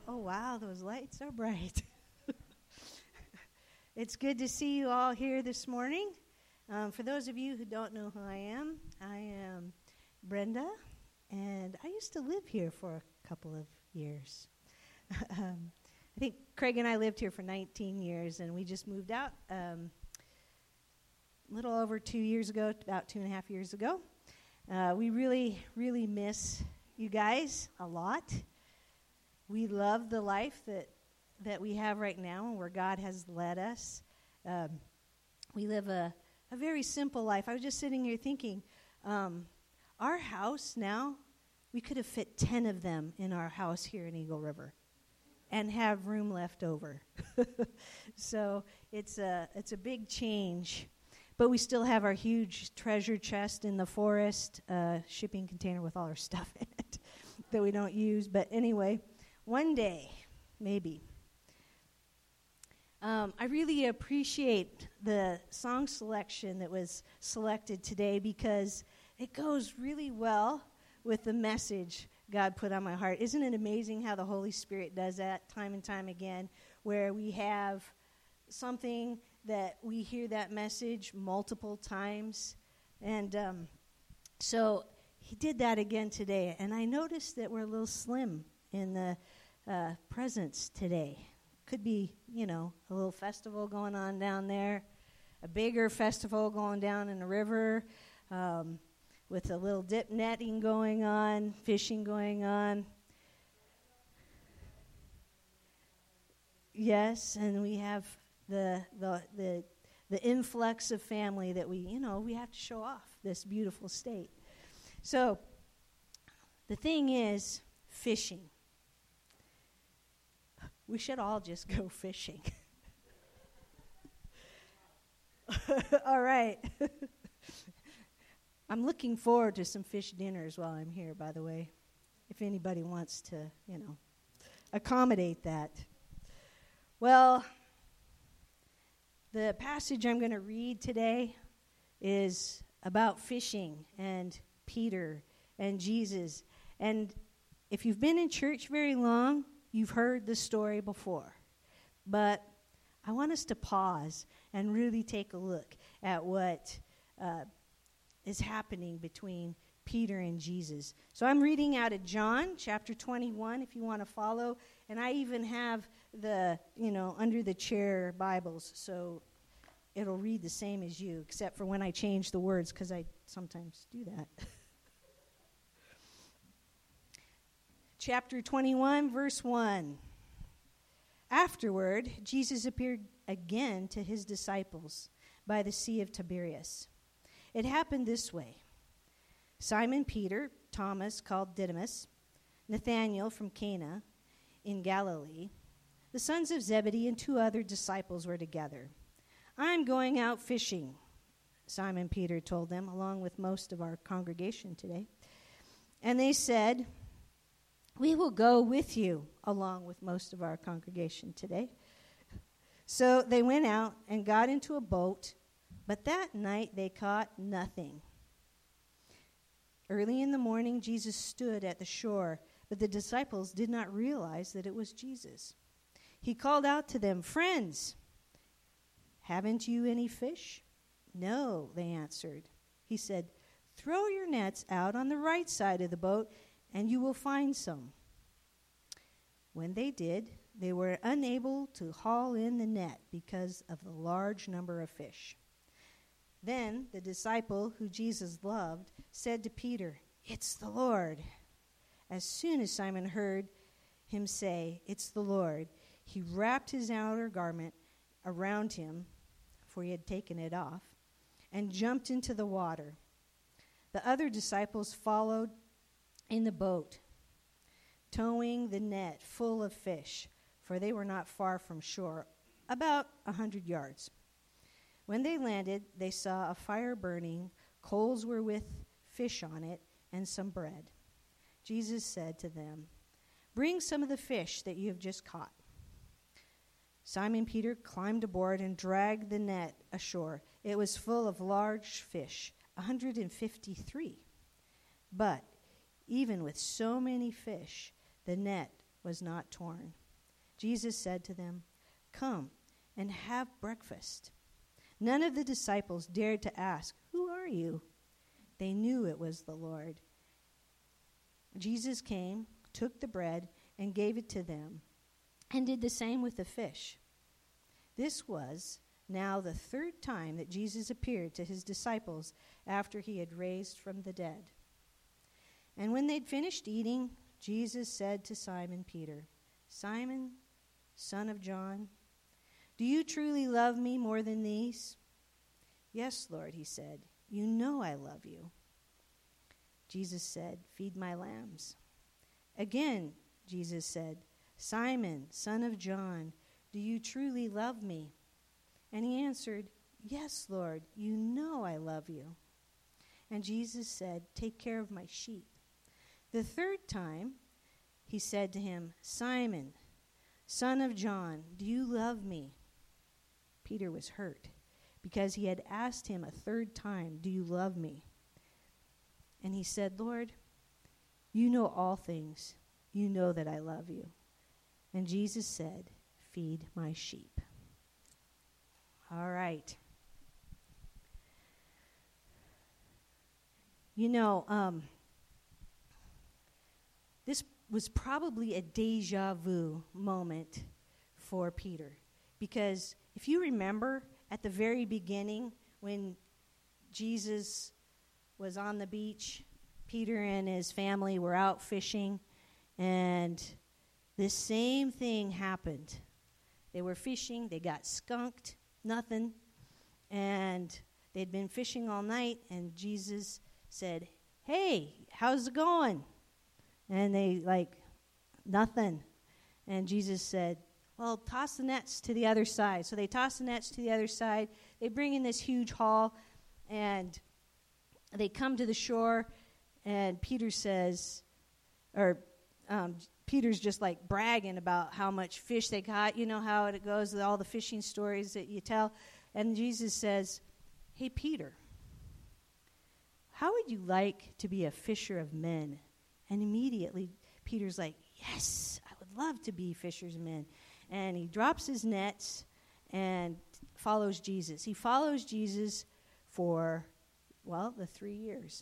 Oh, wow, those lights are bright. It's good to see you all here this morning. For those of you who don't know who I am Brenda, and I used to live here for a couple of years. I think Craig and I lived here for 19 years, and we just moved out a little over 2 years ago, about 2.5 years ago. We really, really miss you guys a lot. We love the life that we have right now and where God has led us. We live a very simple life. I was just sitting here thinking, our house now, we could have fit 10 of them in our house here in Eagle River and have room left over. So it's a big change. But we still have our huge treasure chest in the forest, shipping container with all our stuff in it that we don't use. But anyway, one day, maybe. I really appreciate the song selection that was selected today because it goes really well with the message God put on my heart. Isn't it amazing how the Holy Spirit does that time and time again, where we have something that we hear that message multiple times? And so he did that again today. And I noticed that we're a little slim in the presence today. Could be, a little festival going on down there, a bigger festival going down in the river, with a little dip netting going on, fishing going on. Yes, and we have the influx of family that we have to show off this beautiful state. So the thing is fishing. We should all just go fishing. All right. I'm looking forward to some fish dinners while I'm here, by the way, if anybody wants to, accommodate that. Well, the passage I'm going to read today is about fishing and Peter and Jesus. And if you've been in church very long, you've heard the story before. But I want us to pause and really take a look at what is happening between Peter and Jesus. So I'm reading out of John chapter 21 if you want to follow. And I even have the, under the chair Bibles. So it'll read the same as you, except for when I change the words, because I sometimes do that. Chapter 21, verse 1. Afterward, Jesus appeared again to his disciples by the Sea of Tiberias. It happened this way. Simon Peter, Thomas called Didymus, Nathanael from Cana in Galilee, the sons of Zebedee, and 2 other disciples were together. "I'm going out fishing," Simon Peter told them, along with most of our congregation today. And they said, "We will go with you," along with most of our congregation today. So they went out and got into a boat, but that night they caught nothing. Early in the morning, Jesus stood at the shore, but the disciples did not realize that it was Jesus. He called out to them, "Friends, haven't you any fish?" "No," they answered. He said, "Throw your nets out on the right side of the boat, and you will find some." When they did, they were unable to haul in the net because of the large number of fish. Then the disciple who Jesus loved said to Peter, "It's the Lord." As soon as Simon heard him say, "It's the Lord," he wrapped his outer garment around him, for he had taken it off, and jumped into the water. The other disciples followed in the boat, towing the net full of fish, for they were not far from shore, about 100 yards. When they landed, they saw a fire burning, coals were with fish on it, and some bread. Jesus said to them, "Bring some of the fish that you have just caught." Simon Peter climbed aboard and dragged the net ashore. It was full of large fish, 153. But even with so many fish, the net was not torn. Jesus said to them, "Come and have breakfast." None of the disciples dared to ask, "Who are you?" They knew it was the Lord. Jesus came, took the bread, and gave it to them, and did the same with the fish. This was now the third time that Jesus appeared to his disciples after he had raised from the dead. And when they'd finished eating, Jesus said to Simon Peter, "Simon, son of John, do you truly love me more than these?" "Yes, Lord," he said. "You know I love you." Jesus said, "Feed my lambs." Again, Jesus said, "Simon, son of John, do you truly love me?" And he answered, "Yes, Lord, you know I love you." And Jesus said, "Take care of my sheep." The third time, he said to him, "Simon, son of John, do you love me?" Peter was hurt because he had asked him a third time, "Do you love me?" And he said, "Lord, you know all things. You know that I love you." And Jesus said, "Feed my sheep." All right. This was probably a deja vu moment for Peter. Because if you remember at the very beginning when Jesus was on the beach, Peter and his family were out fishing, and this same thing happened. They were fishing, they got skunked, nothing, and they'd been fishing all night, and Jesus said, "Hey, how's it going?" And they nothing. And Jesus said, "Well, toss the nets to the other side." So they toss the nets to the other side. They bring in this huge haul, and they come to the shore, and Peter says, Peter's just bragging about how much fish they caught. You know how it goes with all the fishing stories that you tell. And Jesus says, "Hey, Peter, how would you like to be a fisher of men?" And immediately Peter's like, "Yes, I would love to be fishers of men." And he drops his nets and follows Jesus. He follows Jesus for, the 3 years.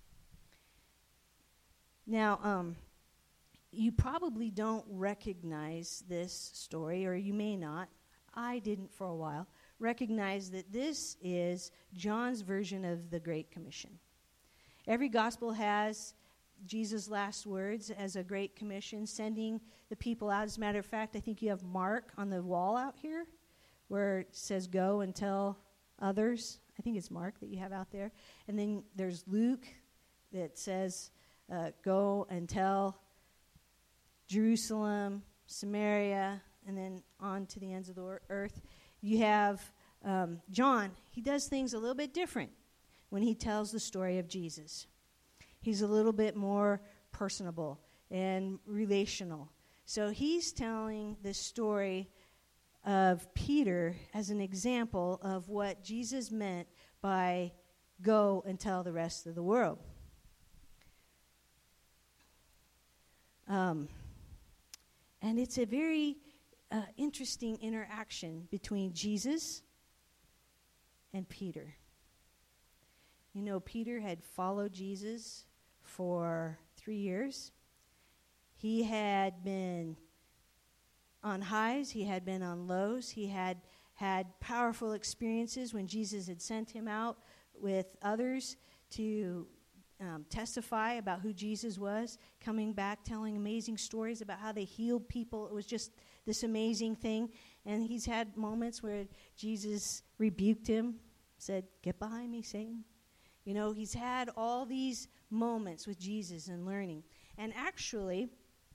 Now, you probably don't recognize this story, or you may not. I didn't for a while recognize that this is John's version of the Great Commission. Every gospel has Jesus' last words as a Great Commission, sending the people out. As a matter of fact, I think you have Mark on the wall out here where it says, "Go and tell others." I think it's Mark that you have out there. And then there's Luke that says, "Go and tell Jerusalem, Samaria," and then on to the ends of the earth. You have John. He does things a little bit different when he tells the story of Jesus. He's a little bit more personable and relational. So he's telling the story of Peter as an example of what Jesus meant by go and tell the rest of the world. And it's a very interesting interaction between Jesus and Peter. You know, Peter had followed Jesus for 3 years. He had been on highs. He had been on lows. He had had powerful experiences when Jesus had sent him out with others to testify about who Jesus was, coming back telling amazing stories about how they healed people. It was just this amazing thing. And he's had moments where Jesus rebuked him, said, "Get behind me, Satan." You know, he's had all these moments with Jesus and learning. And actually,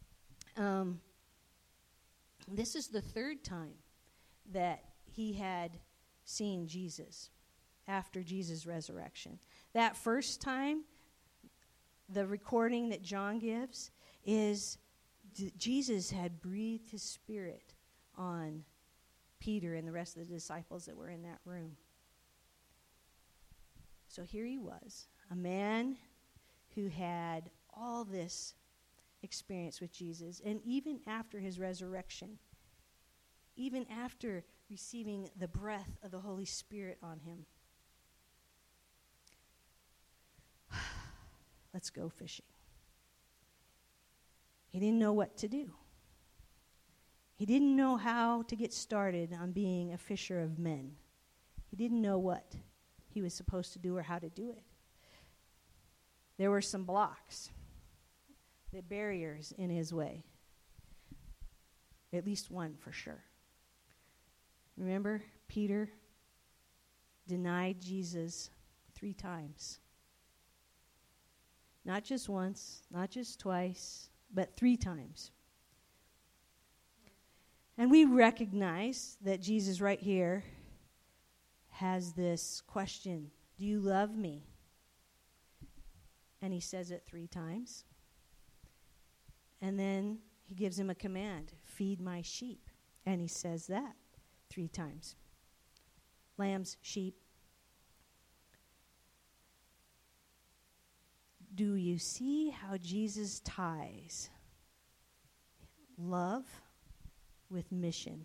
this is the third time that he had seen Jesus after Jesus' resurrection. That first time, the recording that John gives is Jesus had breathed his spirit on Peter and the rest of the disciples that were in that room. So here he was, a man who had all this experience with Jesus, and even after his resurrection, even after receiving the breath of the Holy Spirit on him. Let's go fishing. He didn't know what to do. He didn't know how to get started on being a fisher of men. He didn't know what he was supposed to do or how to do it. There were some blocks, the barriers in his way. At least one for sure. Remember, Peter denied Jesus 3 times. Not just once, not just twice, but 3 times. And we recognize that Jesus right here has this question, do you love me? And he says it 3 times. And then he gives him a command, feed my sheep. And he says that 3 times. Lambs, sheep. Do you see how Jesus ties love with mission?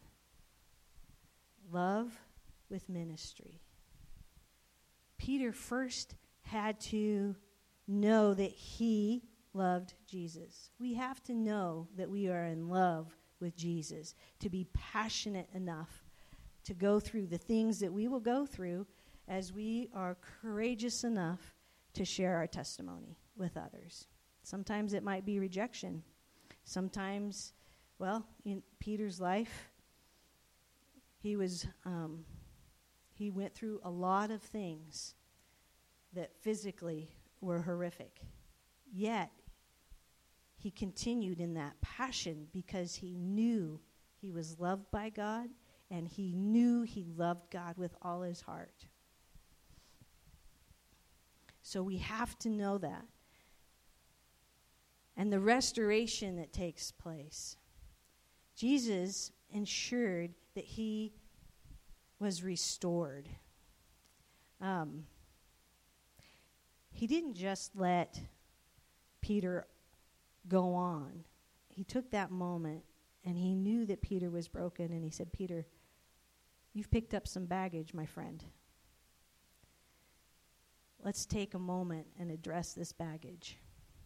Love with ministry. Peter first had to know that he loved Jesus. We have to know that we are in love with Jesus to be passionate enough to go through the things that we will go through as we are courageous enough to share our testimony with others. Sometimes it might be rejection. Sometimes, well, in Peter's life, he went through a lot of things that physically were horrific. Yet, he continued in that passion because he knew he was loved by God and he knew he loved God with all his heart. So we have to know that. And the restoration that takes place. Jesus ensured that he was restored. He didn't just let Peter go on. He took that moment and he knew that Peter was broken and he said, Peter, you've picked up some baggage, my friend. Let's take a moment and address this baggage.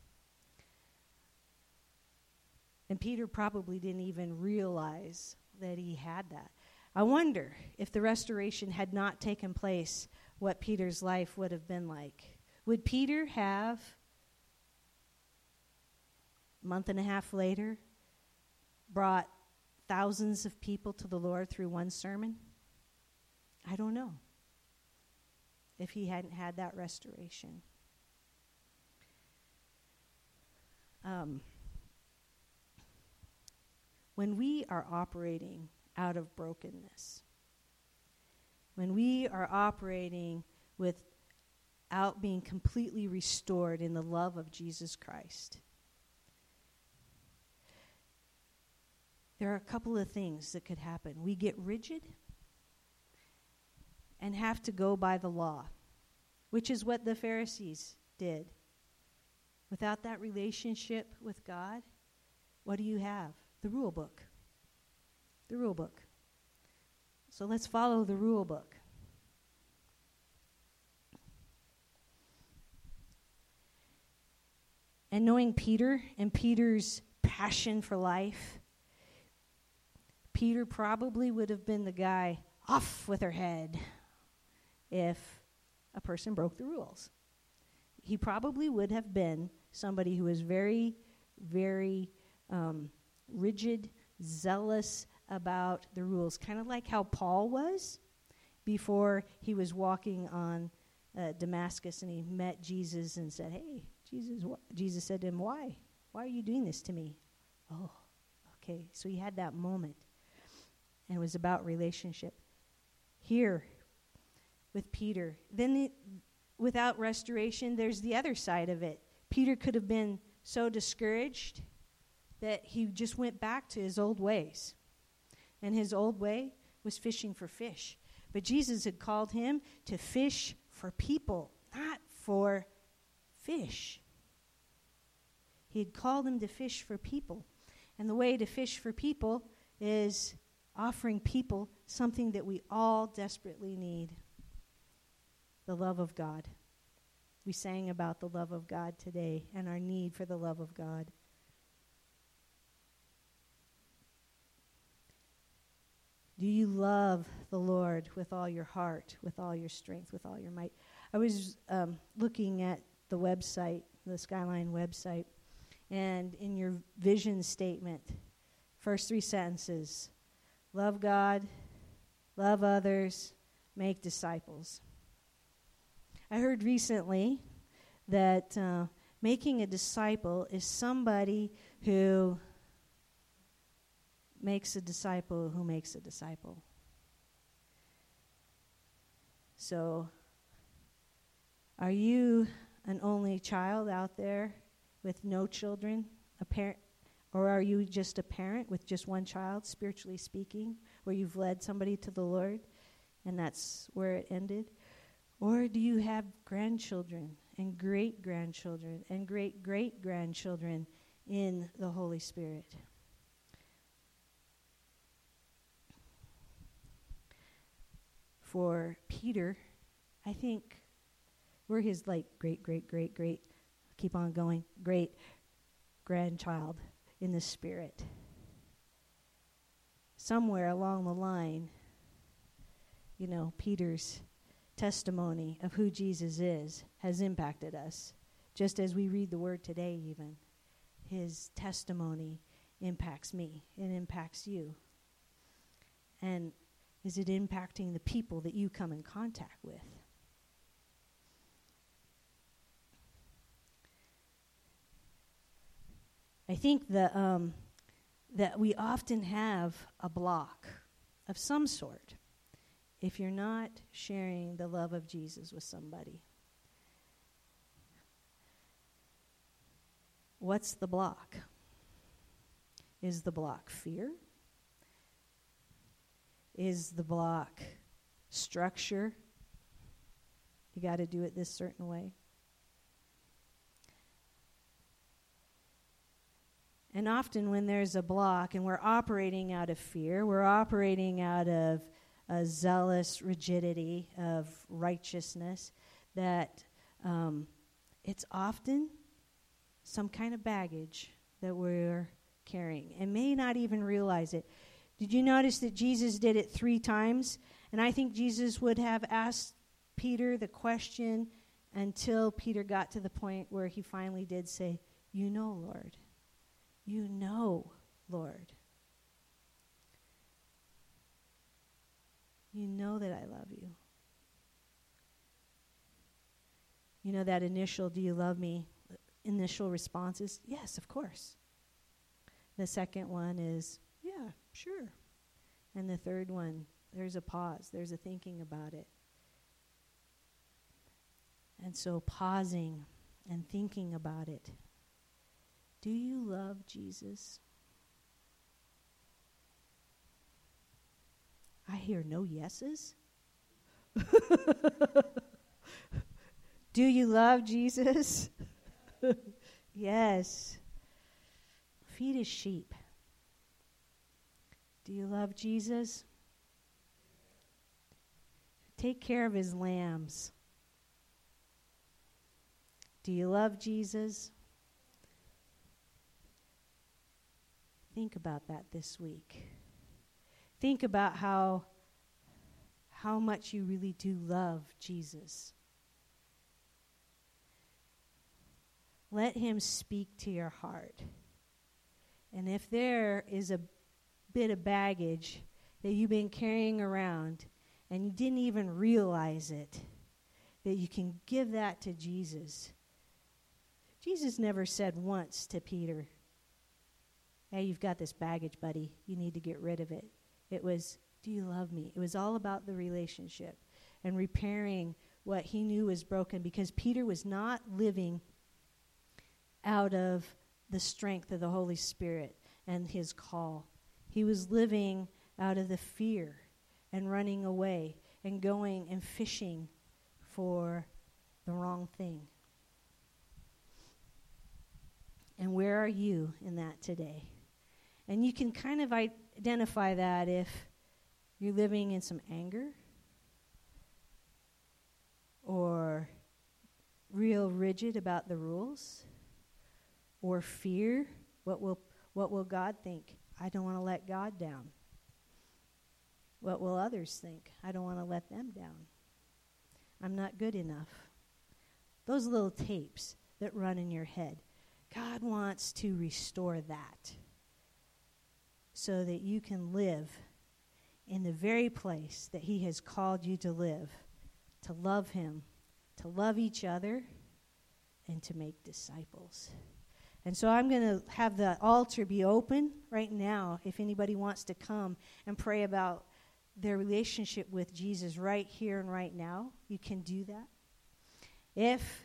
And Peter probably didn't even realize that he had that. I wonder if the restoration had not taken place, what Peter's life would have been like. Would Peter have, a month and a half later, brought thousands of people to the Lord through one sermon? I don't know if he hadn't had that restoration. When we are operating out of brokenness, when we are operating without being completely restored in the love of Jesus Christ, there are a couple of things that could happen. We get rigid and have to go by the law, which is what the Pharisees did. Without that relationship with God, what do you have? The rule book. The rule book. So let's follow the rule book. And knowing Peter and Peter's passion for life, Peter probably would have been the guy off with her head if a person broke the rules. He probably would have been somebody who was very, very rigid, zealous about the rules, kind of like how Paul was before he was walking on Damascus and he met Jesus and said, hey, Jesus, Jesus said to him, why? Why are you doing this to me? Oh, okay. So he had that moment. And it was about relationship. Here, with Peter. Then without restoration, there's the other side of it. Peter could have been so discouraged that he just went back to his old ways. And his old way was fishing for fish. But Jesus had called him to fish for people, not for fish. He had called him to fish for people. And the way to fish for people is offering people something that we all desperately need: the love of God. We sang about the love of God today and our need for the love of God. Do you love the Lord with all your heart, with all your strength, with all your might? I was looking at the website, the Skyline website, and in your vision statement, first 3 sentences: love God, love others, make disciples. I heard recently that making a disciple is somebody who makes a disciple who makes a disciple. So, are you an only child out there with no children, a parent, or are you just a parent with just one child, spiritually speaking, where you've led somebody to the Lord and that's where it ended? Or do you have grandchildren and great-grandchildren and great-great-grandchildren in the Holy Spirit? For Peter, I think we're his great, keep on going, great grandchild in the Spirit. Somewhere along the line, Peter's testimony of who Jesus is has impacted us. Just as we read the Word today even, his testimony impacts me. It impacts you. And is it impacting the people that you come in contact with? I think that we often have a block of some sort if you're not sharing the love of Jesus with somebody. What's the block? Is the block fear? Is the block structure? You got to do it this certain way. And often when there's a block and we're operating out of fear, we're operating out of a zealous rigidity of righteousness, that it's often some kind of baggage that we're carrying and may not even realize it. Did you notice that Jesus did it 3 times? And I think Jesus would have asked Peter the question until Peter got to the point where he finally did say, "You know, Lord. You know, Lord. You know that I love you." That initial, "Do you love me?" initial response is, "Yes, of course." The second one is, "Yeah, sure." And the third one, there's a pause. There's a thinking about it. And so pausing and thinking about it. Do you love Jesus? I hear no yeses. Do you love Jesus? Yes. Feed his sheep. Do you love Jesus? Take care of his lambs. Do you love Jesus? Think about that this week. Think about how much you really do love Jesus. Let him speak to your heart. And if there is a bit of baggage that you've been carrying around and you didn't even realize it, that you can give that to Jesus. Jesus never said once to Peter, "Hey, you've got this baggage, buddy. You need to get rid of it." It was, "Do you love me?" It was all about the relationship and repairing what he knew was broken, because Peter was not living out of the strength of the Holy Spirit and his call. He was living out of the fear and running away and going and fishing for the wrong thing. And where are you in that today? And you can kind of identify that if you're living in some anger or real rigid about the rules or fear. What will God think? I don't want to let God down. What will others think? I don't want to let them down. I'm not good enough. Those little tapes that run in your head. God wants to restore that so that you can live in the very place that he has called you to live, to love him, to love each other, and to make disciples. And so I'm going to have the altar be open right now if anybody wants to come and pray about their relationship with Jesus right here and right now. You can do that. If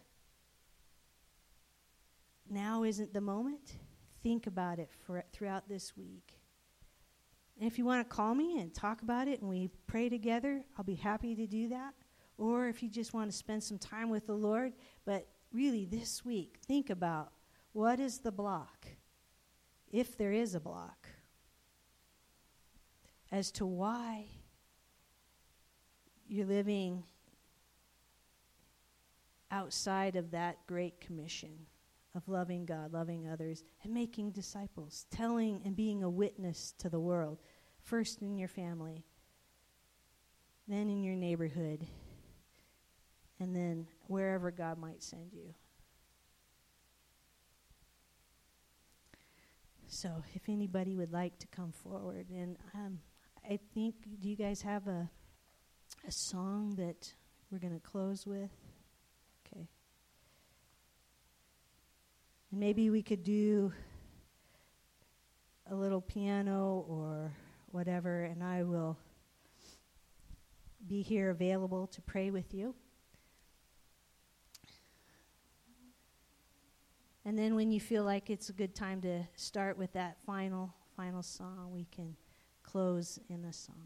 now isn't the moment, think about it throughout this week. And if you want to call me and talk about it and we pray together, I'll be happy to do that. Or if you just want to spend some time with the Lord, but really this week, think about what is the block, if there is a block, as to why you're living outside of that great commission of loving God, loving others, and making disciples, telling and being a witness to the world, first in your family, then in your neighborhood, and then wherever God might send you. So if anybody would like to come forward, and I think, do you guys have a song that we're going to close with? Okay. And maybe we could do a little piano or whatever, and I will be here available to pray with you. And then when you feel like it's a good time to start with that final song, we can close in a song.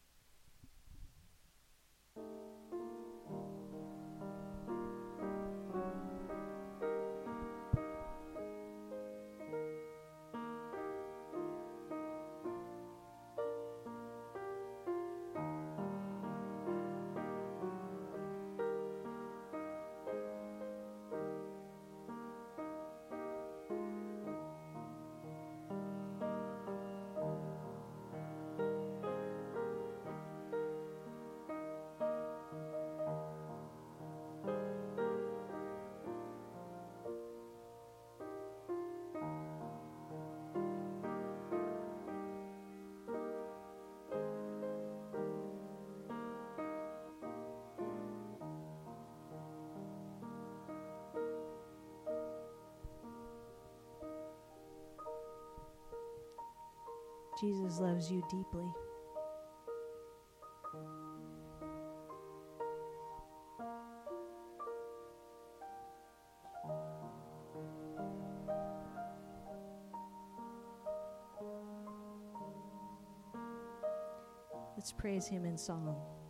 Jesus loves you deeply. Let's praise him in song.